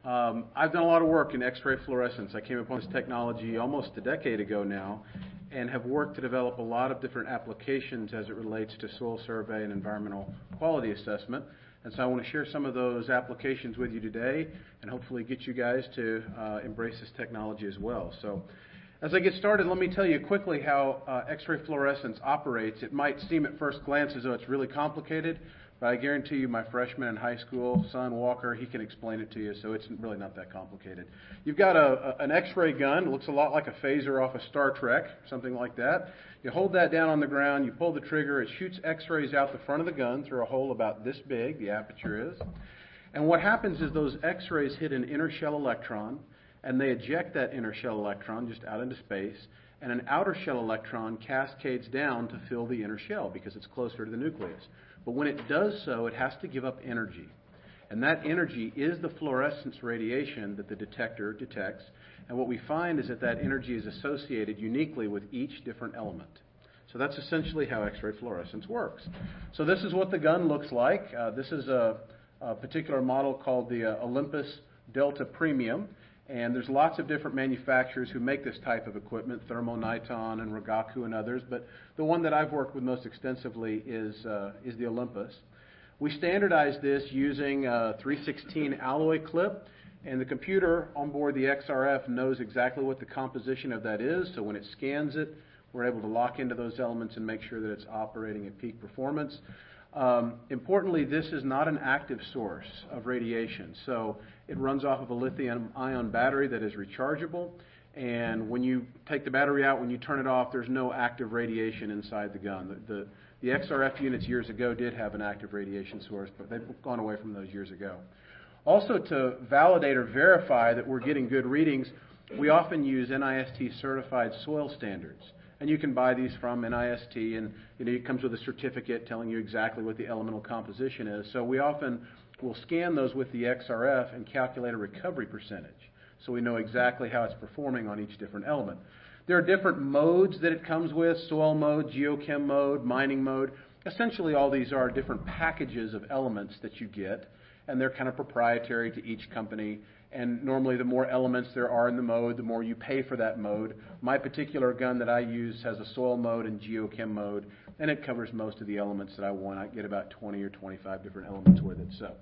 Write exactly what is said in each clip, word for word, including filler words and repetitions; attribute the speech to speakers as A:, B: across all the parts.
A: Um, I've done a lot of work in X-ray fluorescence. I came upon this technology almost a decade ago now and have worked to develop a lot of different applications as it relates to soil survey and environmental quality assessment. And so I want to share some of those applications with you today and hopefully get you guys to uh, embrace this technology as well. So as I get started, let me tell you quickly how uh, X-ray fluorescence operates. It might seem at first glance as though it's really complicated, but I guarantee you my freshman in high school, son Walker, he can explain it to you, so it's really not that complicated. You've got a, a, an X-ray gun. It looks a lot like a phaser off of Star Trek, something like that. You hold that down on the ground, you pull the trigger, it shoots X-rays out the front of the gun through a hole about this big, the aperture is. And what happens is those X-rays hit an inner shell electron, and they eject that inner shell electron just out into space, and an outer shell electron cascades down to fill the inner shell because it's closer to the nucleus. But when it does so, it has to give up energy. And that energy is the fluorescence radiation that the detector detects. And what we find is that that energy is associated uniquely with each different element. So that's essentially how X-ray fluorescence works. So this is what the gun looks like. Uh, this is a, a particular model called the uh, Olympus Delta Premium. And there's lots of different manufacturers who make this type of equipment, Thermo Niton and Rigaku and others, but the one that I've worked with most extensively is, uh, is the Olympus. We standardized this using a three sixteen alloy clip, and the computer on board the X R F knows exactly what the composition of that is, so when it scans it, we're able to lock into those elements and make sure that it's operating at peak performance. Um, importantly, this is not an active source of radiation, so it runs off of a lithium-ion battery that is rechargeable, and when you take the battery out, when you turn it off, there's no active radiation inside the gun. The, the, the X R F units years ago did have an active radiation source, but they've gone away from those years ago. Also, to validate or verify that we're getting good readings, we often use NIST certified soil standards. And you can buy these from NIST, and you know, it comes with a certificate telling you exactly what the elemental composition is. So we often will scan those with the X R F and calculate a recovery percentage, so we know exactly how it's performing on each different element. There are different modes that it comes with: soil mode, geochem mode, mining mode. Essentially, all these are different packages of elements that you get, and they're kind of proprietary to each company. And normally the more elements there are in the mode, the more you pay for that mode. My particular gun that I use has a soil mode and geochem mode, and it covers most of the elements that I want. I get about twenty or twenty-five different elements with it. So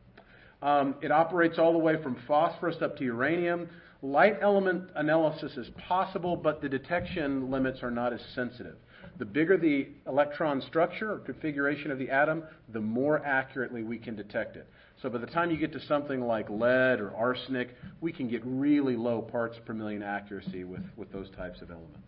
A: um, it operates all the way from phosphorus up to uranium. Light element analysis is possible, but the detection limits are not as sensitive. The bigger the electron structure or configuration of the atom, the more accurately we can detect it. So by the time you get to something like lead or arsenic, we can get really low parts per million accuracy with, with those types of elements.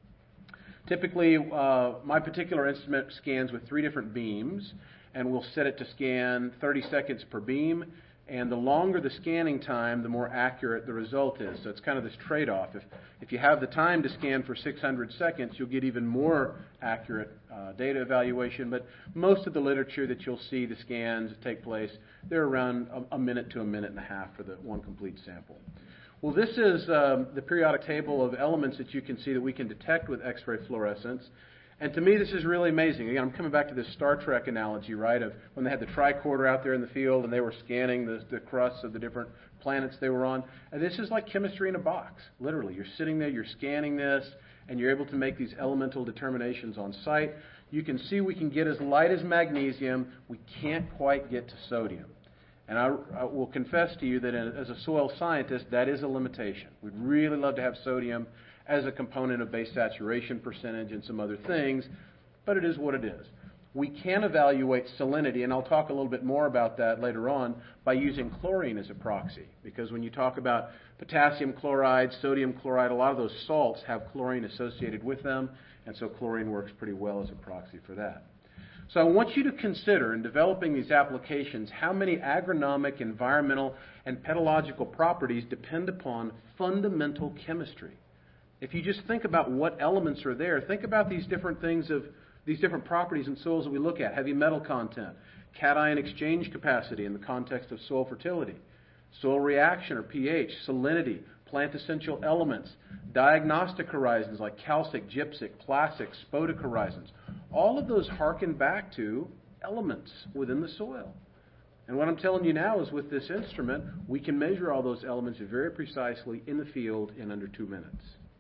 A: Typically, uh, my particular instrument scans with three different beams, and we'll set it to scan thirty seconds per beam. And the longer the scanning time, the more accurate the result is. So it's kind of this trade-off. If, if you have the time to scan for six hundred seconds, you'll get even more accurate uh, data evaluation. But most of the literature that you'll see the scans take place, they're around a, a minute to a minute and a half for the one complete sample. Well, this is um, the periodic table of elements that you can see that we can detect with X-ray fluorescence. And to me, this is really amazing. Again, I'm coming back to this Star Trek analogy, right, of when they had the tricorder out there in the field and they were scanning the, the crusts of the different planets they were on. And this is like chemistry in a box, literally. You're sitting there, you're scanning this, and you're able to make these elemental determinations on site. You can see we can get as light as magnesium. We can't quite get to sodium. And I, I will confess to you that as a soil scientist, that is a limitation. We'd really love to have sodium as a component of base saturation percentage and some other things, but it is what it is. We can evaluate salinity, and I'll talk a little bit more about that later on, by using chlorine as a proxy, because when you talk about potassium chloride, sodium chloride, a lot of those salts have chlorine associated with them, and so chlorine works pretty well as a proxy for that. So I want you to consider, in developing these applications, how many agronomic, environmental, and pedological properties depend upon fundamental chemistry. If you just think about what elements are there, think about these different things of these different properties in soils that we look at: heavy metal content, cation exchange capacity in the context of soil fertility, soil reaction or pH, salinity, plant essential elements, diagnostic horizons like calcic, gypsic, classic, spodec horizons. All of those harken back to elements within the soil. And what I'm telling you now is with this instrument, we can measure all those elements very precisely in the field in under two minutes.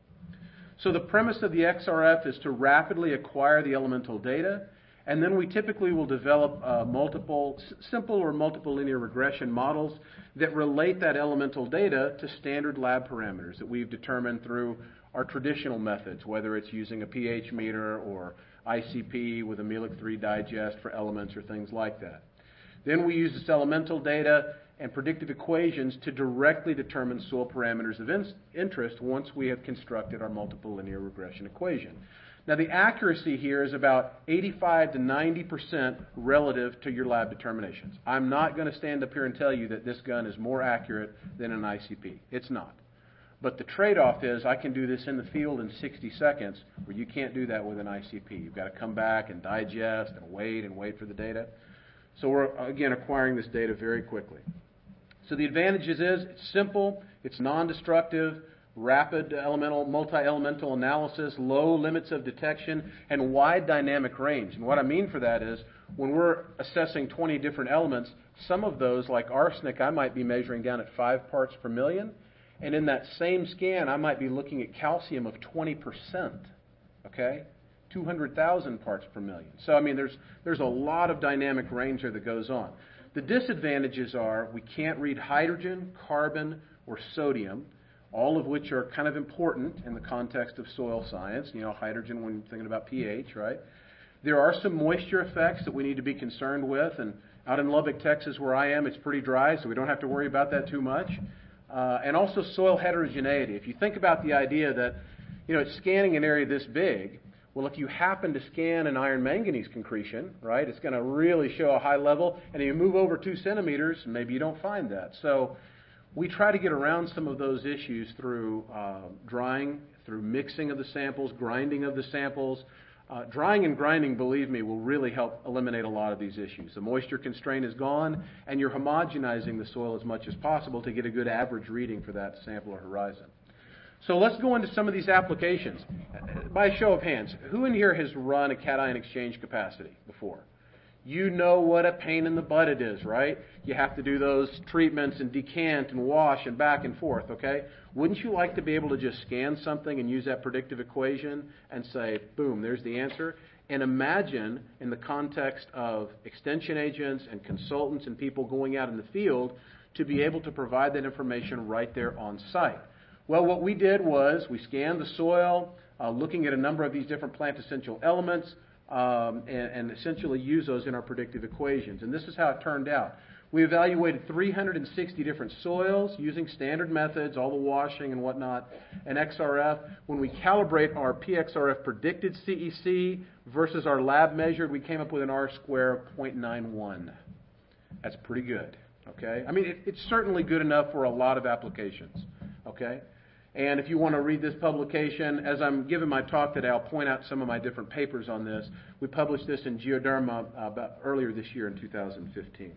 A: So the premise of the X R F is to rapidly acquire the elemental data, and then we typically will develop uh, multiple, simple or multiple linear regression models that relate that elemental data to standard lab parameters that we've determined through our traditional methods, whether it's using a pH meter or I C P with a Mehlich three digest for elements or things like that. Then we use this elemental data and predictive equations to directly determine soil parameters of in interest once we have constructed our multiple linear regression equation. Now the accuracy here is about eighty-five to ninety percent relative to your lab determinations. I'm not going to stand up here and tell you that this gun is more accurate than an I C P. It's not. But the trade-off is I can do this in the field in sixty seconds, where you can't do that with an I C P. You've got to come back and digest and wait and wait for the data. So we're, again, acquiring this data very quickly. So the advantages is it's simple, it's non-destructive, rapid elemental, multi-elemental analysis, low limits of detection, and wide dynamic range. And what I mean for that is when we're assessing twenty different elements, some of those, like arsenic, I might be measuring down at five parts per million. And in that same scan, I might be looking at calcium of twenty percent, okay? two hundred thousand parts per million. So, I mean, there's, there's a lot of dynamic range there that goes on. The disadvantages are we can't read hydrogen, carbon, or sodium, all of which are kind of important in the context of soil science. You know, hydrogen when you're thinking about pH, right? There are some moisture effects that we need to be concerned with. And out in Lubbock, Texas, where I am, it's pretty dry, so we don't have to worry about that too much. Uh, and also soil heterogeneity. If you think about the idea that, you know, it's scanning an area this big, well, if you happen to scan an iron manganese concretion, right, it's going to really show a high level, and if you move over two centimeters, maybe you don't find that. So we try to get around some of those issues through uh, drying, through mixing of the samples, grinding of the samples. Uh, drying and grinding, believe me, will really help eliminate a lot of these issues. The moisture constraint is gone, and you're homogenizing the soil as much as possible to get a good average reading for that sample or horizon. So let's go into some of these applications. By a show of hands, who in here has run a cation exchange capacity before? You know what a pain in the butt it is, right? You have to do those treatments and decant and wash and back and forth, okay? Wouldn't you like to be able to just scan something and use that predictive equation and say, boom, there's the answer? And imagine in the context of extension agents and consultants and people going out in the field to be able to provide that information right there on site. Well, what we did was we scanned the soil, uh, looking at a number of these different plant essential elements, Um, and, and essentially use those in our predictive equations. And this is how it turned out. We evaluated three hundred sixty different soils using standard methods, all the washing and whatnot, and X R F. When we calibrate our P X R F predicted C E C versus our lab measured, we came up with an R square of zero point nine one. That's pretty good, okay? I mean, it, it's certainly good enough for a lot of applications, okay? And if you want to read this publication, as I'm giving my talk today, I'll point out some of my different papers on this. We published this in Geoderma uh, about earlier this year in two thousand fifteen.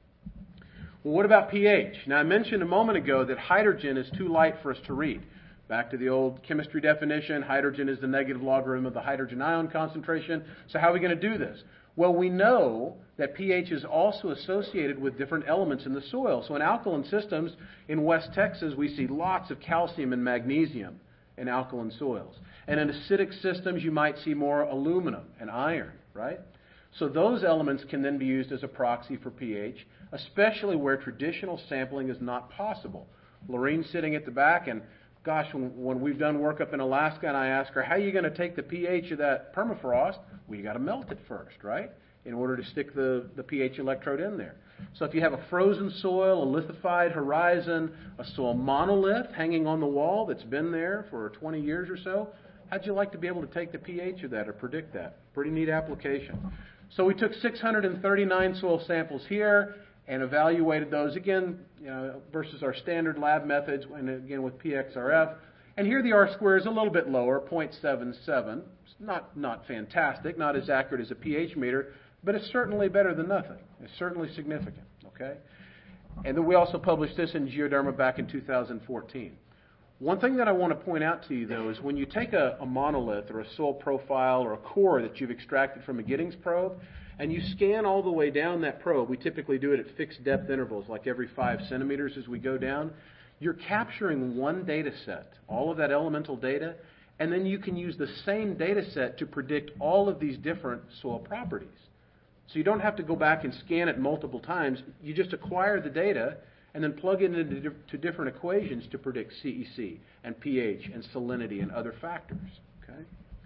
A: Well, what about pH? Now, I mentioned a moment ago that hydrogen is too light for us to read. Back to the old chemistry definition, hydrogen is the negative logarithm of the hydrogen ion concentration. So how are we going to do this? Well, we know that pH is also associated with different elements in the soil. So in alkaline systems in West Texas, we see lots of calcium and magnesium in alkaline soils. And in acidic systems, you might see more aluminum and iron, right? So those elements can then be used as a proxy for pH, especially where traditional sampling is not possible. Lorraine's sitting at the back, and gosh, when, when we've done work up in Alaska and I ask her, how are you going to take the pH of that permafrost? Well, you got to melt it first, right, in order to stick the, the pH electrode in there. So if you have a frozen soil, a lithified horizon, a soil monolith hanging on the wall that's been there for twenty years or so, how'd you like to be able to take the pH of that or predict that? Pretty neat application. So we took six hundred thirty-nine soil samples here and evaluated those, again, you know, versus our standard lab methods, and again with P X R F. And here the R square is a little bit lower, zero point seven seven. It's not, not fantastic, not as accurate as a pH meter, but it's certainly better than nothing. It's certainly significant, okay? And then we also published this in Geoderma back in two thousand fourteen. One thing that I want to point out to you, though, is when you take a, a monolith or a soil profile or a core that you've extracted from a Giddings probe, and you scan all the way down that probe, we typically do it at fixed depth intervals, like every five centimeters as we go down, you're capturing one data set, all of that elemental data, and then you can use the same data set to predict all of these different soil properties. So you don't have to go back and scan it multiple times. You just acquire the data and then plug it into to different equations to predict C E C and pH and salinity and other factors. Okay?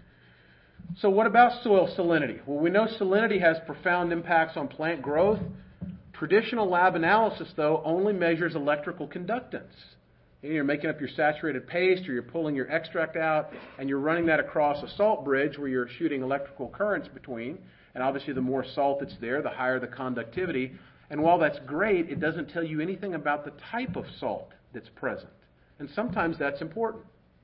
A: So what about soil salinity? Well, we know salinity has profound impacts on plant growth. Traditional lab analysis, though, only measures electrical conductance. You're making up your saturated paste or you're pulling your extract out and you're running that across a salt bridge where you're shooting electrical currents between. And obviously the more salt that's there, the higher the conductivity. And while that's great, it doesn't tell you anything about the type of salt that's present. And sometimes that's important.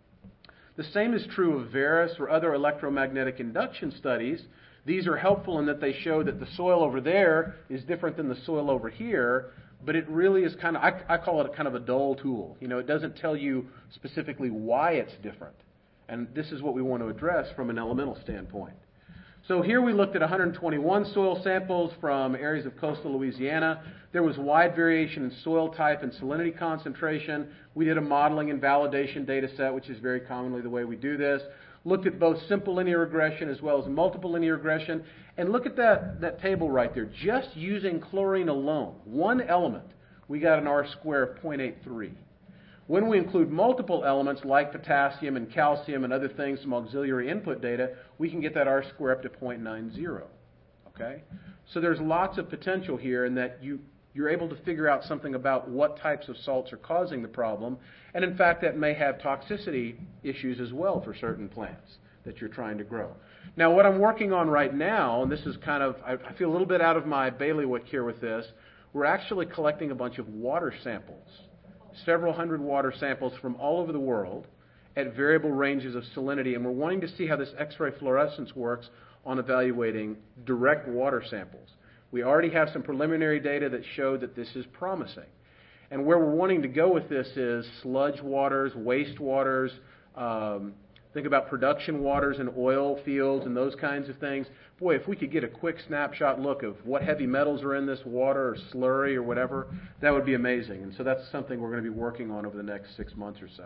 A: The same is true of Veris or other electromagnetic induction studies. These are helpful in that they show that the soil over there is different than the soil over here, but it really is kind of, I, I call it a kind of a dull tool. You know, it doesn't tell you specifically why it's different. And this is what we want to address from an elemental standpoint. So here we looked at one hundred twenty-one soil samples from areas of coastal Louisiana. There was wide variation in soil type and salinity concentration. We did a modeling and validation data set, which is very commonly the way we do this. Looked at both simple linear regression as well as multiple linear regression. And look at that, that table right there. Just using chlorine alone, one element, we got an R square of zero point eight three. When we include multiple elements like potassium and calcium and other things, some auxiliary input data, we can get that R square up to zero point nine zero. Okay? So there's lots of potential here in that you, you're able to figure out something about what types of salts are causing the problem. And in fact, that may have toxicity issues as well for certain plants that you're trying to grow. Now, what I'm working on right now, and this is kind of, I feel a little bit out of my bailiwick here with this, we're actually collecting a bunch of water samples. Several hundred water samples from all over the world at variable ranges of salinity, and we're wanting to see how this X-ray fluorescence works on evaluating direct water samples. We already have some preliminary data that show that this is promising. And where we're wanting to go with this is sludge waters, waste waters, um, think about production waters in oil fields and those kinds of things. Boy, if we could get a quick snapshot look of what heavy metals are in this water or slurry or whatever, that would be amazing. And so that's something we're going to be working on over the next six months or so.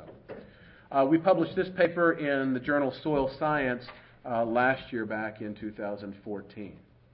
A: Uh, we published this paper in the journal Soil Science uh, last year back in two thousand fourteen.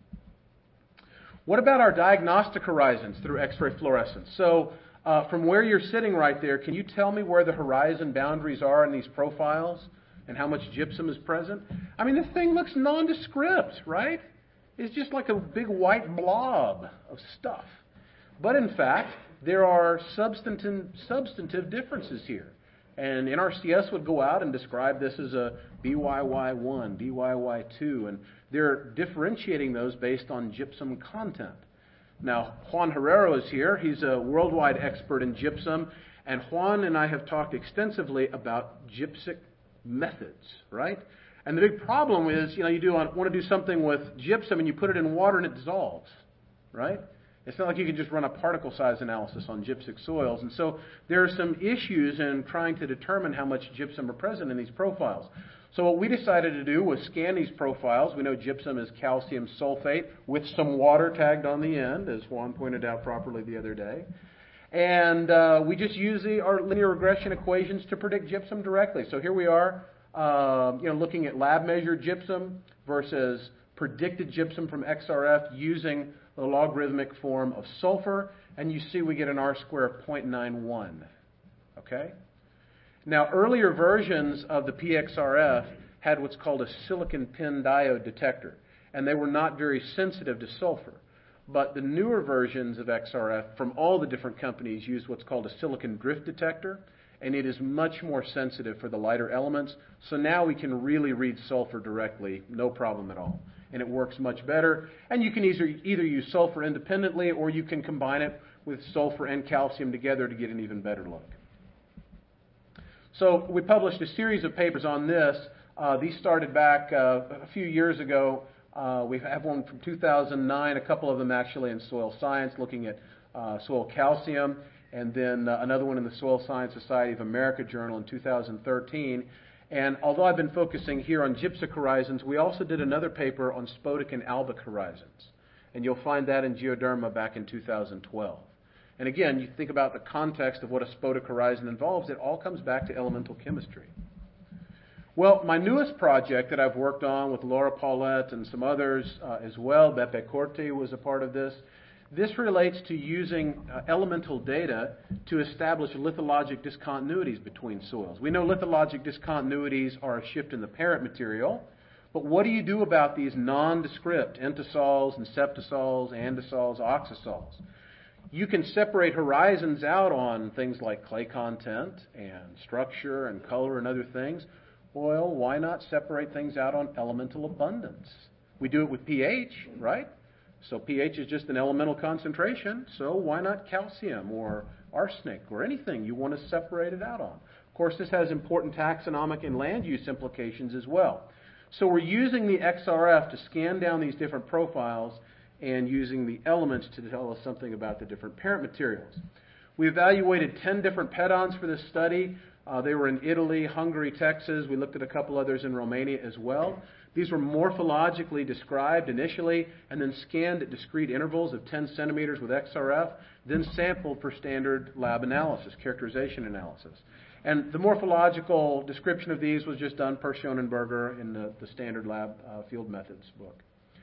A: What about our diagnostic horizons through X-ray fluorescence? So uh, from where you're sitting right there, can you tell me where the horizon boundaries are in these profiles? And how much gypsum is present? I mean, this thing looks nondescript, right? It's just like a big white blob of stuff. But in fact, there are substantive, substantive differences here. And N R C S would go out and describe this as a B Y Y one, B Y Y two, and they're differentiating those based on gypsum content. Now, Juan Herrero is here. He's a worldwide expert in gypsum, and Juan and I have talked extensively about gypsic methods, right? And the big problem is, you know, you do want to do something with gypsum and you put it in water and it dissolves, right? It's not like you can just run a particle size analysis on gypsic soils. And so there are some issues in trying to determine how much gypsum are present in these profiles. So what we decided to do was scan these profiles. We know gypsum is calcium sulfate with some water tagged on the end, as Juan pointed out properly the other day. And uh, we just use the, our linear regression equations to predict gypsum directly. So here we are, uh, you know, looking at lab-measured gypsum versus predicted gypsum from X R F using the logarithmic form of sulfur, and you see we get an R square of zero point nine one. Okay? Now, earlier versions of the P X R F had what's called a silicon pin diode detector, and they were not very sensitive to sulfur. But the newer versions of X R F from all the different companies use what's called a silicon drift detector, and it is much more sensitive for the lighter elements. So now we can really read sulfur directly, no problem at all. And it works much better. And you can either, either use sulfur independently or you can combine it with sulfur and calcium together to get an even better look. So we published a series of papers on this. Uh, these started back uh, a few years ago. Uh, we have one from two thousand nine, a couple of them actually in soil science, looking at uh, soil calcium. and then uh, another one in the Soil Science Society of America Journal in two thousand thirteen. And although I've been focusing here on gypsic horizons, we also did another paper on spodic and albic horizons. And you'll find that in Geoderma back in two thousand twelve. And again, you think about the context of what a spodic horizon involves, it all comes back to elemental chemistry. Well, my newest project that I've worked on with Laura Paulette and some others uh, as well, Beppe Corti was a part of this, this relates to using uh, elemental data to establish lithologic discontinuities between soils. We know lithologic discontinuities are a shift in the parent material, but what do you do about these nondescript entosols and septosols, andesols, oxasols? You can separate horizons out on things like clay content and structure and color and other things. Well, why not separate things out on elemental abundance? We do it with pH, right? So pH is just an elemental concentration, so why not calcium or arsenic or anything you want to separate it out on? Of course, this has important taxonomic and land use implications as well. So we're using the X R F to scan down these different profiles and using the elements to tell us something about the different parent materials. We evaluated ten different pedons for this study. Uh, they were in Italy, Hungary, Texas. We looked at a couple others in Romania as well. These were morphologically described initially and then scanned at discrete intervals of ten centimeters with X R F, then sampled for standard lab analysis, characterization analysis. And the morphological description of these was just done per Schonenberger in the, the standard lab uh, field methods book.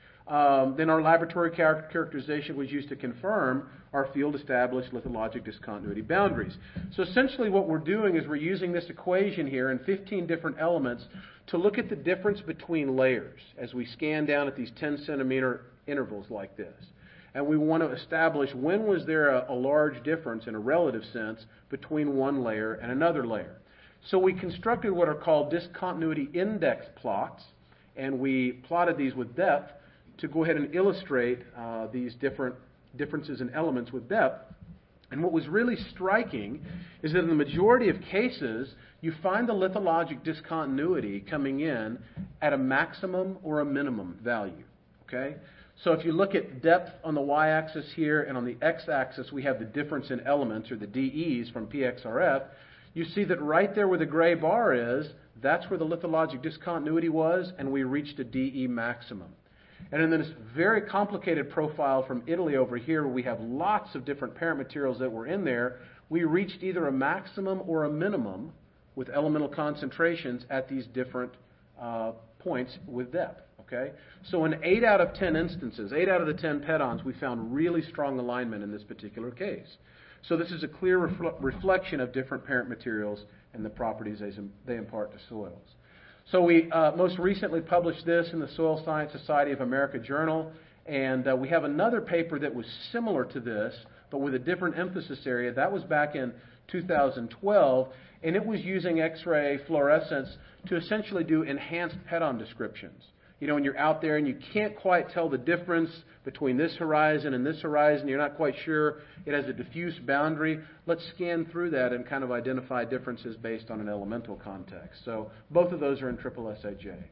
A: Um, then our laboratory char- characterization was used to confirm our field-established lithologic discontinuity boundaries. So essentially what we're doing is we're using this equation here in fifteen different elements to look at the difference between layers as we scan down at these ten centimeter intervals like this. And we want to establish when was there a, a large difference in a relative sense between one layer and another layer. So we constructed what are called discontinuity index plots, and we plotted these with depth to go ahead and illustrate uh, these different differences in elements with depth. And what was really striking is that in the majority of cases, you find the lithologic discontinuity coming in at a maximum or a minimum value. Okay? So if you look at depth on the y-axis here and on the x-axis we have the difference in elements, or the D Es from P X R F, you see that right there where the gray bar is, that's where the lithologic discontinuity was, and we reached a D E maximum. And in this very complicated profile from Italy over here, where we have lots of different parent materials that were in there, we reached either a maximum or a minimum with elemental concentrations at these different uh, points with depth. Okay? So in eight out of ten instances, eight out of the ten pedons, we found really strong alignment in this particular case. So this is a clear refl- reflection of different parent materials and the properties they, they impart to soils. So we uh, most recently published this in the Soil Science Society of America Journal, and uh, we have another paper that was similar to this, but with a different emphasis area. That was back in two thousand twelve, and it was using X-ray fluorescence to essentially do enhanced pedon descriptions. You know, when you're out there and you can't quite tell the difference between this horizon and this horizon, you're not quite sure it has a diffuse boundary, let's scan through that and kind of identify differences based on an elemental context. So both of those are in triple S A J.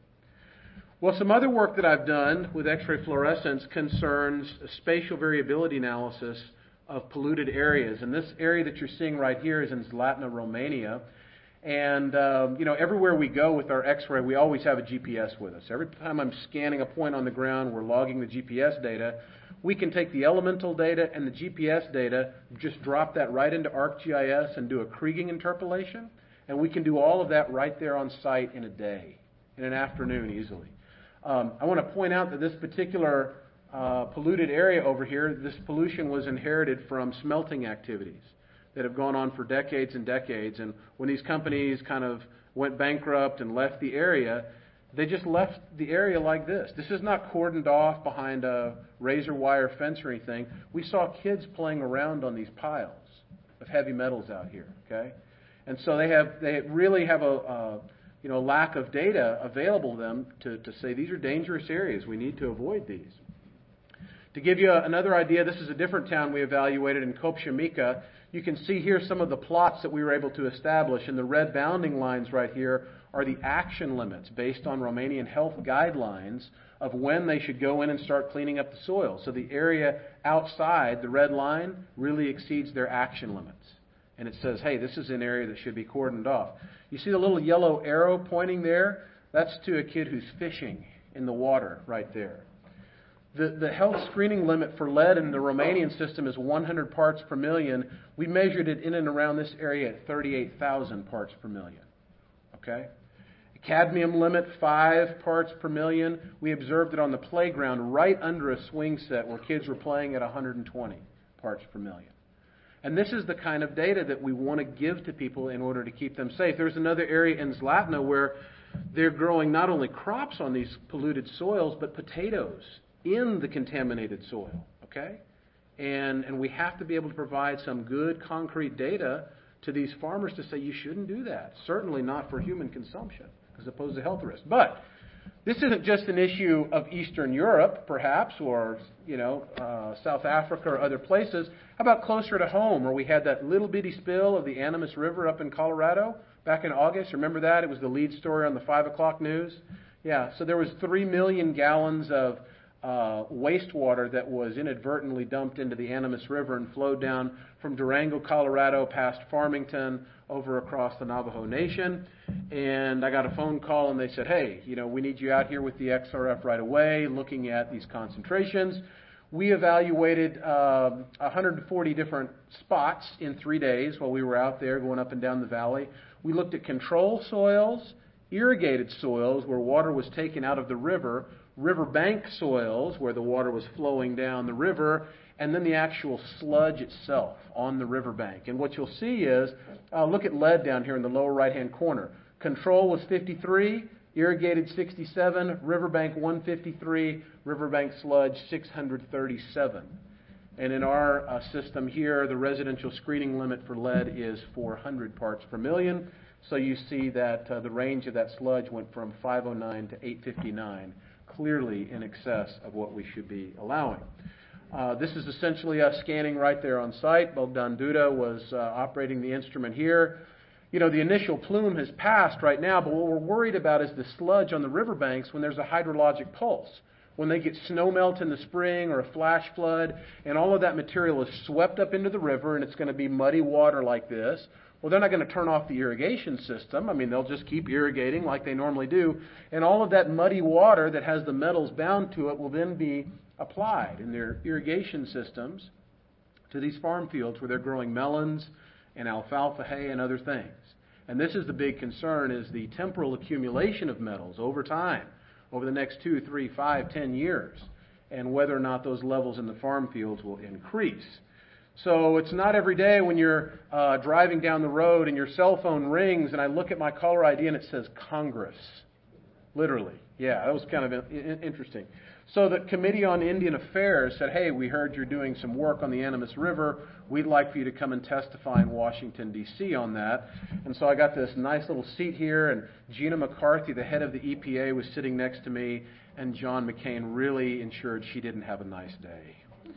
A: Well, some other work that I've done with X-ray fluorescence concerns spatial variability analysis of polluted areas. And this area that you're seeing right here is in Zlatna, Romania. And, um, you know, everywhere we go with our X-ray, we always have a G P S with us. Every time I'm scanning a point on the ground, we're logging the G P S data. We can take the elemental data and the G P S data, just drop that right into ArcGIS and do a Kriging interpolation. And we can do all of that right there on site in a day, in an afternoon easily. Um, I want to point out that this particular uh, polluted area over here, this pollution was inherited from smelting activities that have gone on for decades and decades. And when these companies kind of went bankrupt and left the area, they just left the area like this. This is not cordoned off behind a razor wire fence or anything. We saw kids playing around on these piles of heavy metals out here, okay? And so they have they really have a, a you know lack of data available to them to, to say these are dangerous areas. We need to avoid these. To give you another idea, this is a different town we evaluated in Kopshimika. You can see here some of the plots that we were able to establish, and the red bounding lines right here are the action limits based on Romanian health guidelines of when they should go in and start cleaning up the soil. So the area outside the red line really exceeds their action limits. And it says, hey, this is an area that should be cordoned off. You see the little yellow arrow pointing there? That's to a kid who's fishing in the water right there. The, the health screening limit for lead in the Romanian system is one hundred parts per million. We measured it in and around this area at thirty-eight thousand parts per million. Okay? Cadmium limit, five parts per million. We observed it on the playground right under a swing set where kids were playing at one hundred twenty parts per million. And this is the kind of data that we want to give to people in order to keep them safe. There's another area in Zlatna where they're growing not only crops on these polluted soils, but potatoes in the contaminated soil. Okay? And, and we have to be able to provide some good concrete data to these farmers to say you shouldn't do that. Certainly not for human consumption, as opposed to health risk. But this isn't just an issue of Eastern Europe, perhaps, or you know, uh, South Africa or other places. How about closer to home, where we had that little bitty spill of the Animas River up in Colorado back in August? Remember that? It was the lead story on the five o'clock news. Yeah, so there was three million gallons of uh, wastewater that was inadvertently dumped into the Animas River and flowed down from Durango, Colorado, past Farmington, over across the Navajo Nation. And I got a phone call and they said, hey, you know, we need you out here with the X R F right away, looking at these concentrations. We evaluated uh, one hundred forty different spots in three days while we were out there going up and down the valley. We looked at control soils, irrigated soils where water was taken out of the river, riverbank soils where the water was flowing down the river, and then the actual sludge itself on the riverbank. And what you'll see is, uh, look at lead down here in the lower right-hand corner. Control was fifty-three, irrigated sixty-seven, riverbank one fifty-three, riverbank sludge six hundred thirty-seven. And in our uh, system here, the residential screening limit for lead is four hundred parts per million. So you see that uh, the range of that sludge went from five oh nine to eight fifty-nine, clearly in excess of what we should be allowing. Uh, this is essentially us scanning right there on site. Bogdan Duda was uh, operating the instrument here. You know, the initial plume has passed right now, but what we're worried about is the sludge on the riverbanks when there's a hydrologic pulse. When they get snow melt in the spring or a flash flood, and all of that material is swept up into the river, and it's going to be muddy water like this. Well, they're not going to turn off the irrigation system. I mean, they'll just keep irrigating like they normally do. And all of that muddy water that has the metals bound to it will then be applied in their irrigation systems to these farm fields where they're growing melons and alfalfa hay and other things. And this is the big concern, is the temporal accumulation of metals over time, over the next two, three, five, ten years, and whether or not those levels in the farm fields will increase. So it's not every day when you're uh, driving down the road and your cell phone rings and I look at my caller I D and it says Congress. Literally. Yeah, that was kind of interesting. So the Committee on Indian Affairs said, hey, we heard you're doing some work on the Animas River. We'd like for you to come and testify in Washington, D C on that. And so I got this nice little seat here, and Gina McCarthy, the head of the E P A, was sitting next to me, and John McCain really ensured she didn't have a nice day.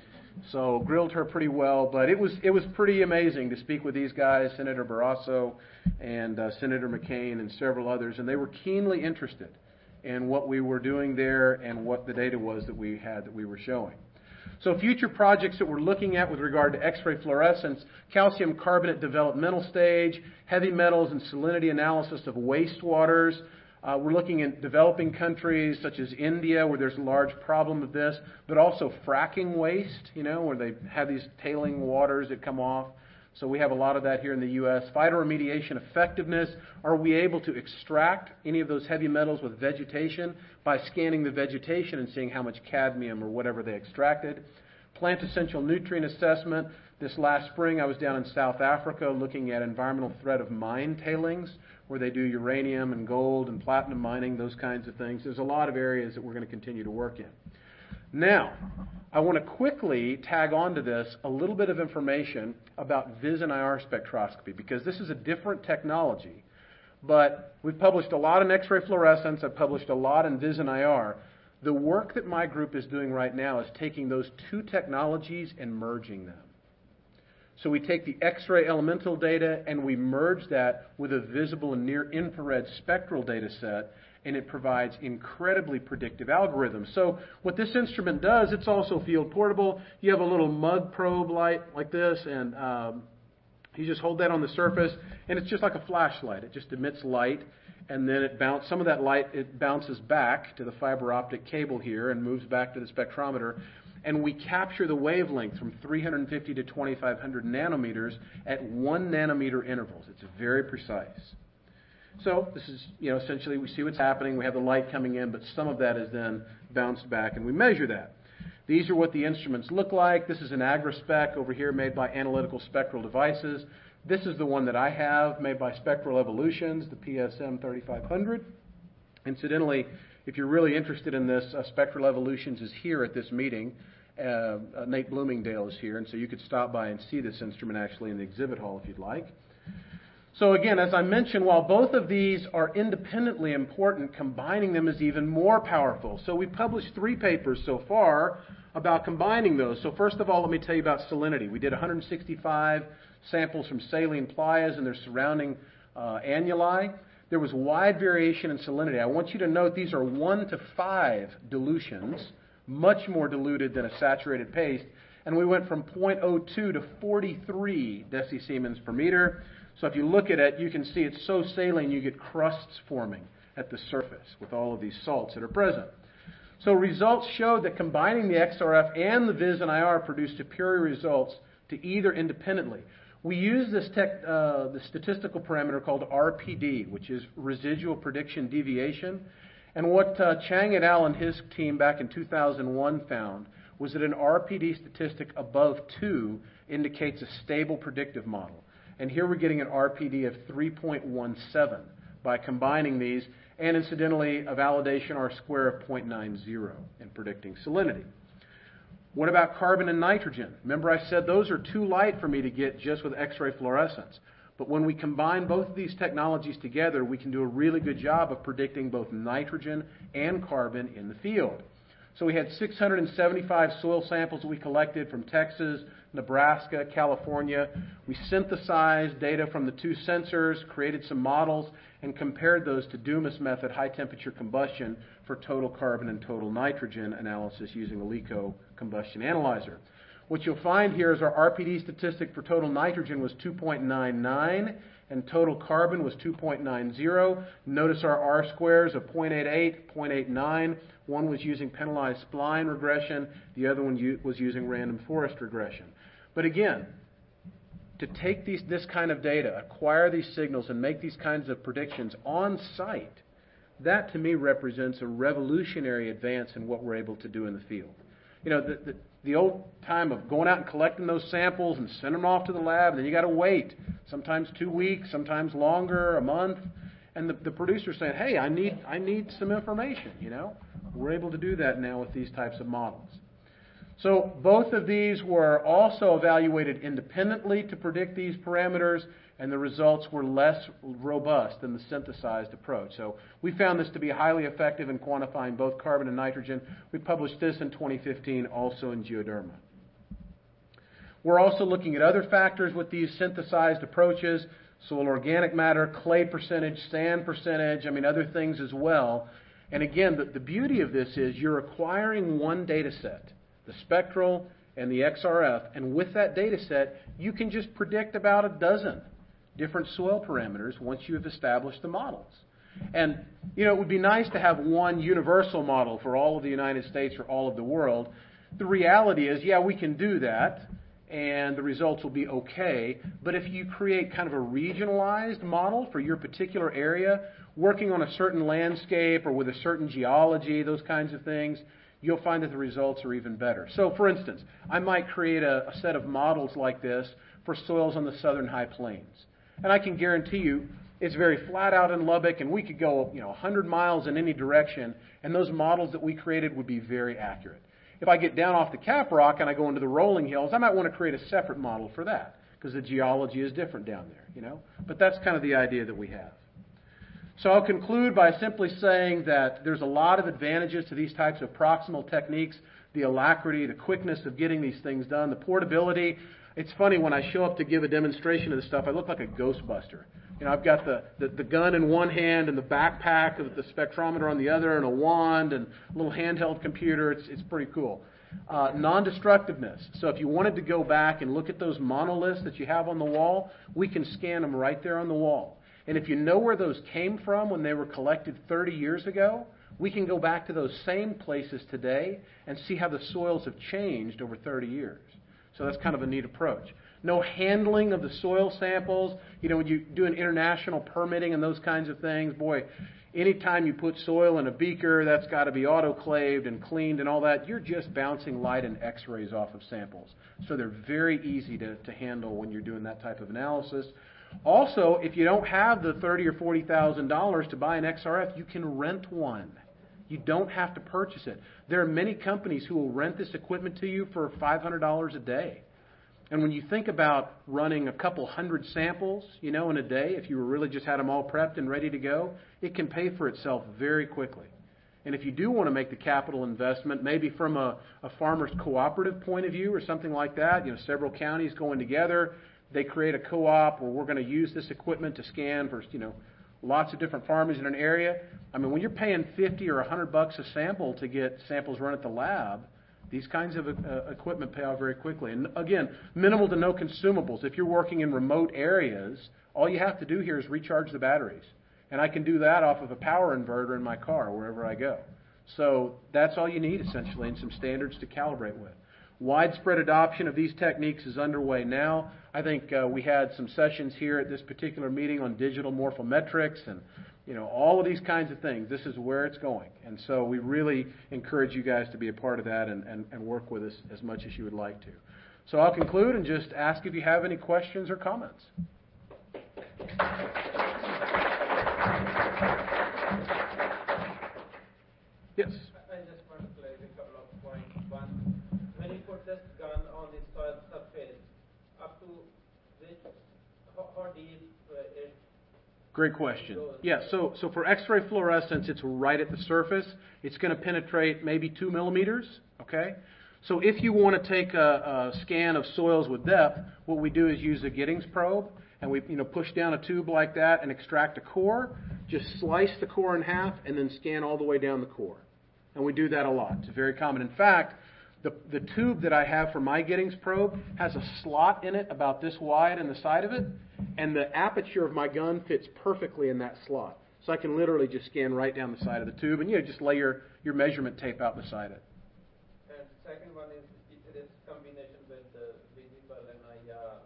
A: So grilled her pretty well, but it was it was pretty amazing to speak with these guys, Senator Barrasso and uh, Senator McCain and several others, and they were keenly interested in what we were doing there and what the data was that we had that we were showing. So future projects that we're looking at with regard to X-ray fluorescence, calcium carbonate developmental stage, heavy metals and salinity analysis of wastewaters. Uh, we're looking at developing countries such as India, where there's a large problem of this, but also fracking waste, you know, where they have these tailing waters that come off. So we have a lot of that here in the U S Phytoremediation effectiveness. Are we able to extract any of those heavy metals with vegetation by scanning the vegetation and seeing how much cadmium or whatever they extracted? Plant essential nutrient assessment. This last spring I was down in South Africa looking at environmental threat of mine tailings, where they do uranium and gold and platinum mining, those kinds of things. There's a lot of areas that we're going to continue to work in. Now, I want to quickly tag on to this a little bit of information about VISION I R spectroscopy, because this is a different technology. But we've published a lot in X-ray fluorescence. I've published a lot in VISION I R. The work that my group is doing right now is taking those two technologies and merging them. So we take the X-ray elemental data and we merge that with a visible and near-infrared spectral data set, and it provides incredibly predictive algorithms. So what this instrument does, it's also field portable. You have a little mud probe light like this, and um, you just hold that on the surface, and it's just like a flashlight. It just emits light, and then it bounce, some of that light, it bounces back to the fiber optic cable here and moves back to the spectrometer. And we capture the wavelength from three hundred fifty to twenty-five hundred nanometers at one nanometer intervals. It's very precise. So this is, you know, essentially we see what's happening. We have the light coming in, but some of that is then bounced back, and we measure that. These are what the instruments look like. This is an AgriSpec over here made by Analytical Spectral Devices. This is the one that I have made by Spectral Evolutions, the P S M thirty-five hundred. Incidentally, if you're really interested in this, uh, Spectral Evolutions is here at this meeting. Uh, uh, Nate Bloomingdale is here, and so you could stop by and see this instrument actually in the exhibit hall if you'd like. So again, as I mentioned, while both of these are independently important, combining them is even more powerful. So we published three papers so far about combining those. So first of all, let me tell you about salinity. We did one hundred sixty-five samples from saline playas and their surrounding uh, annuli. There was wide variation in salinity. I want you to note these are one to five dilutions, much more diluted than a saturated paste. And we went from zero point zero two to forty-three decisiemens per meter. So if you look at it, you can see it's so saline you get crusts forming at the surface with all of these salts that are present. So results showed that combining the X R F and the Vis and I R produced superior results to either independently. We use this, tech, uh, the statistical parameter called R P D, which is residual prediction deviation. And what uh, Chang et al. And his team back in two thousand one found was that an R P D statistic above two indicates a stable predictive model. And here we're getting an R P D of three point one seven by combining these, and incidentally, a validation R square of zero point nine zero in predicting salinity. What about carbon and nitrogen? Remember I said those are too light for me to get just with X-ray fluorescence. But when we combine both of these technologies together, we can do a really good job of predicting both nitrogen and carbon in the field. So we had six hundred seventy-five soil samples that we collected from Texas, Nebraska, California. We synthesized data from the two sensors, created some models, and compared those to Dumas method high temperature combustion for total carbon and total nitrogen analysis using a LICO combustion analyzer. What you'll find here is our R P D statistic for total nitrogen was two point nine nine and total carbon was two point nine zero. Notice our R squares of zero point eight eight, zero point eight nine. One was using penalized spline regression. The other one was using random forest regression. But again, to take these, this kind of data, acquire these signals, and make these kinds of predictions on site, that to me represents a revolutionary advance in what we're able to do in the field. You know, the, the, the old time of going out and collecting those samples and sending them off to the lab, and then you got to wait, sometimes two weeks, sometimes longer, a month, and the, the producer's saying, hey, I need, I need some information, you know. We're able to do that now with these types of models. So both of these were also evaluated independently to predict these parameters, and the results were less robust than the synthesized approach. So we found this to be highly effective in quantifying both carbon and nitrogen. We published this in twenty fifteen also in Geoderma. We're also looking at other factors with these synthesized approaches, soil organic matter, clay percentage, sand percentage, I mean other things as well. And again, the, the beauty of this is you're acquiring one data set, the spectral and the X R F, and with that data set, you can just predict about a dozen different soil parameters once you have established the models. And, you know, it would be nice to have one universal model for all of the United States or all of the world. The reality is, yeah, we can do that, and the results will be okay, but if you create kind of a regionalized model for your particular area, working on a certain landscape or with a certain geology, those kinds of things, you'll find that the results are even better. So, for instance, I might create a, a set of models like this for soils on the southern high plains. And I can guarantee you it's very flat out in Lubbock, and we could go, you know, one hundred miles in any direction, and those models that we created would be very accurate. If I get down off the Cap Rock and I go into the rolling hills, I might want to create a separate model for that because the geology is different down there, you know. But that's kind of the idea that we have. So I'll conclude by simply saying that there's a lot of advantages to these types of proximal techniques, the alacrity, the quickness of getting these things done, the portability. It's funny, when I show up to give a demonstration of this stuff, I look like a Ghostbuster. You know, I've got the, the, the gun in one hand and the backpack with the spectrometer on the other and a wand and a little handheld computer. It's, it's pretty cool. Uh, non-destructiveness. So if you wanted to go back and look at those monoliths that you have on the wall, we can scan them right there on the wall. And if you know where those came from when they were collected thirty years ago, we can go back to those same places today and see how the soils have changed over thirty years. So that's kind of a neat approach. No handling of the soil samples. You know, when you do an international permitting and those kinds of things, boy, anytime you put soil in a beaker, that's got to be autoclaved and cleaned and all that. You're just bouncing light and X-rays off of samples. So they're very easy to, to handle when you're doing that type of analysis. Also, if you don't have the thirty thousand dollars or forty thousand dollars to buy an X R F, you can rent one. You don't have to purchase it. There are many companies who will rent this equipment to you for five hundred dollars a day. And when you think about running a couple hundred samples, you know, in a day, if you really just had them all prepped and ready to go, it can pay for itself very quickly. And if you do want to make the capital investment, maybe from a, a farmer's cooperative point of view or something like that, you know, several counties going together, they create a co-op where we're going to use this equipment to scan for, you know, lots of different farmers in an area. I mean, when you're paying fifty or a hundred bucks a sample to get samples run at the lab, these kinds of uh, equipment pay off very quickly. And again, minimal to no consumables. If you're working in remote areas, all you have to do here is recharge the batteries. And I can do that off of a power inverter in my car wherever I go. So that's all you need, essentially, and some standards to calibrate with. Widespread adoption of these techniques is underway now. I think uh, we had some sessions here at this particular meeting on digital morphometrics and, you know, all of these kinds of things. This is where it's going. And so we really encourage you guys to be a part of that and, and, and work with us as much as you would like to. So I'll conclude and just ask if you have any questions or comments. Yes?
B: I just want to clarify a couple of points. One, when you put this gun on the soil surface, up to which, how, how deep uh, it
A: Great question.
B: goes?
A: Yeah, so, so for X-ray fluorescence, it's right at the surface. It's going to penetrate maybe two millimeters, okay? So if you want to take a, a scan of soils with depth, what we do is use a Giddings probe, and we you know, push down a tube like that and extract a core, just slice the core in half, and then scan all the way down the core. And we do that a lot. It's very common. In fact, the, the tube that I have for my Giddings probe has a slot in it about this wide in the side of it, and the aperture of my gun fits perfectly in that slot. So I can literally just scan right down the side of the tube, and you know, just lay your, your measurement tape out beside it.
B: And second one is it is combination with the visible and I R.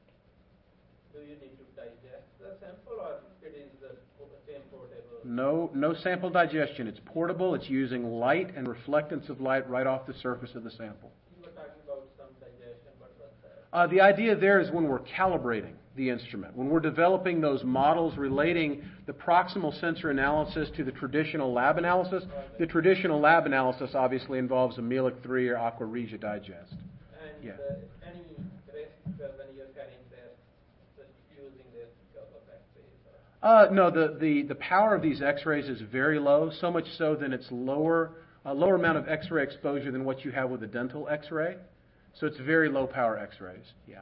B: Do you need to digest the sample or it is the same portable?
A: No, no sample digestion. It's portable. It's using light and reflectance of light right off the surface of the sample.
B: You were talking about some digestion, but what's that?
A: Uh, the idea there is when we're calibrating the instrument, when we're developing those models relating the proximal sensor analysis to the traditional lab analysis. The traditional lab analysis obviously involves a Melick three or Aqua Regia digest.
B: And
A: Yeah.
B: uh, any risk uh, when you're carrying this, just using this because of X-rays?
A: Uh, no, the, the, the power of these X-rays is very low, so much so that it's lower, a lower amount of X-ray exposure than what you have with a dental X-ray. So it's very low power X-rays. Yeah.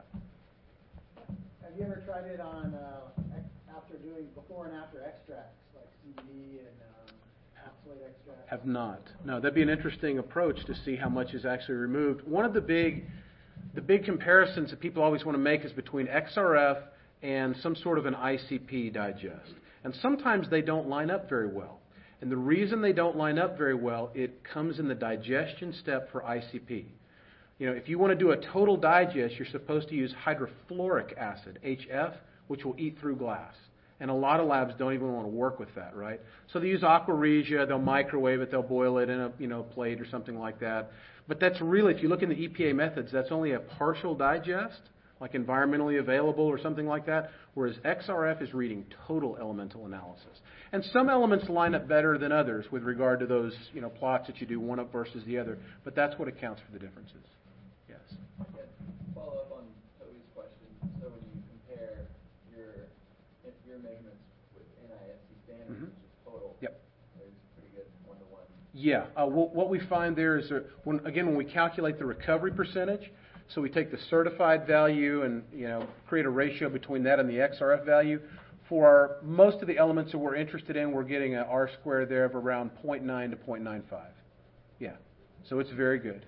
C: Have you ever tried it on uh, after doing before and after extracts like C B D and um, oxalate extracts?
A: Have not. No, that'd be an interesting approach to see how much is actually removed. One of the big, the big comparisons that people always want to make is between X R F and some sort of an I C P digest. And sometimes they don't line up very well. And the reason they don't line up very well, it comes in the digestion step for I C P. You know, if you want to do a total digest, you're supposed to use hydrofluoric acid, H F, which will eat through glass. And a lot of labs don't even want to work with that, right? So they use Aqua Regia, they'll microwave it, they'll boil it in a you know plate or something like that. But that's really, if you look in the E P A methods, that's only a partial digest, like environmentally available or something like that, whereas X R F is reading total elemental analysis. And some elements line up better than others with regard to those you know plots that you do one up versus the other, but that's what accounts for the differences. Yes?
D: Yeah, follow up on Toby's question. So when you compare your your measurements with N I S T standards,
A: Mm-hmm. Yeah. Uh, what, what we find there is, that when, again, when we calculate the recovery percentage, so we take the certified value and, you know, create a ratio between that and the X R F value. For most of the elements that we're interested in, we're getting an R squared there of around zero point nine to zero point nine five. Yeah. So it's very good.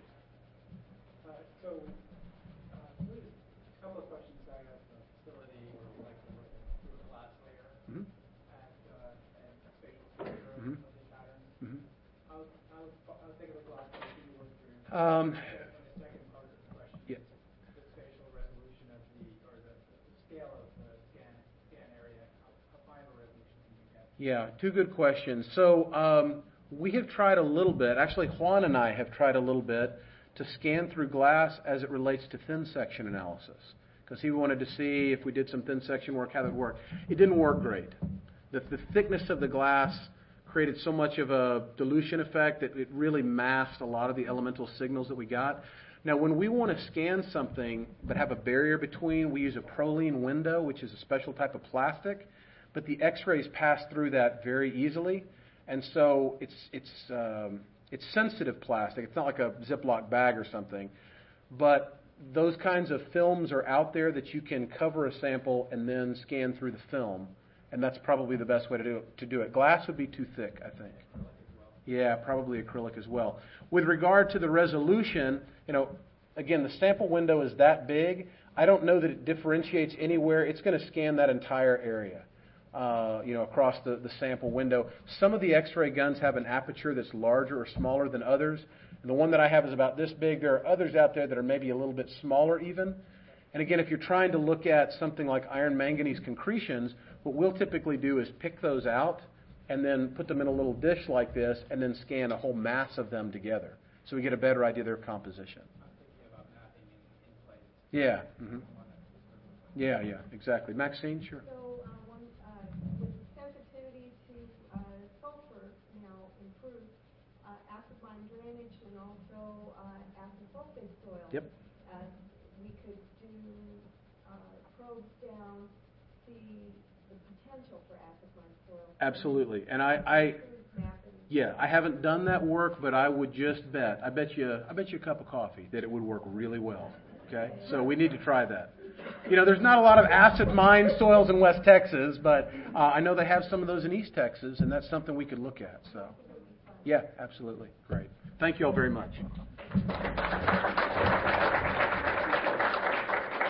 C: Uh, so, uh, really, a couple of questions. I have a facility where we like to work through a glass layer
A: Mm-hmm.
C: and, uh, and spatial structure
A: Mhm.
C: of the patterns.
A: Mm-hmm.
C: How, how, how thick of a glass layer do you work through?
A: Um,
C: And the second part of the question
A: Yeah.
C: is the spatial resolution of the, or the, the scale of the scan, scan area. How, how fine of a resolution can you get?
A: Yeah, two good questions. So um, we have tried a little bit, actually Juan and I have tried a little bit to scan through glass as it relates to thin section analysis, because he wanted to see if we did some thin section work, how that would work. It didn't work great. The, the thickness of the glass created so much of a dilution effect that it really masked a lot of the elemental signals that we got. Now, when we want to scan something but have a barrier between, we use a Prolene window, which is a special type of plastic, but the X-rays pass through that very easily, and so it's it's um, it's sensitive plastic. It's not like a Ziploc bag or something, but those kinds of films are out there that you can cover a sample and then scan through the film, and that's probably the best way to do it. To do it. Glass would be too thick, I think. Yeah, probably acrylic as well. With regard to the resolution, you know, again, the sample window is that big. I don't know that it differentiates anywhere. It's going to scan that entire area, uh, you know, across the, the sample window. Some of the X-ray guns have an aperture that's larger or smaller than others. And the one that I have is about this big. There are others out there that are maybe a little bit smaller even. And again, if you're trying to look at something like iron manganese concretions, what we'll typically do is pick those out and then put them in a little dish like this and then scan a whole mass of them together, so we get a better idea of their composition. Yeah. Mm-hmm. Yeah, yeah, exactly. Maxine, sure.
E: So, uh, one, uh, with sensitivity to uh, sulfur now improved, uh, acid mine drainage and also uh, acid sulfate soil.
A: Yep.
E: Uh, we could do uh, probes down, see the potential for acid mine soil.
A: Absolutely. And I, I yeah, I haven't done that work, but I would just bet, I bet you, I bet you a cup of coffee that it would work really well. Okay, so we need to try that. You know, there's not a lot of acid mine soils in West Texas, but uh, I know they have some of those in East Texas, and that's something we could look at. So, yeah, absolutely. Great. Thank you all very much.